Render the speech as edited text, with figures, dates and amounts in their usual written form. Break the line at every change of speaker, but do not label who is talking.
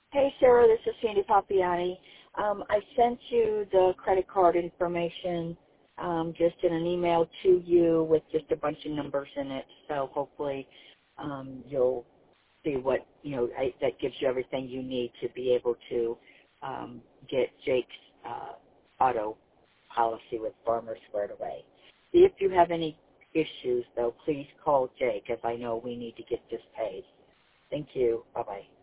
Hey, Sarah, this is Sandy Papiani. I sent you the credit card information just in an email to you with just a bunch of numbers in it. So hopefully you'll see what, that gives you everything you need to be able to get Jake's auto policy with Farmers squared away. If you have any issues, though, please call Jake, as I know we need to get this paid. Thank you. Bye-bye.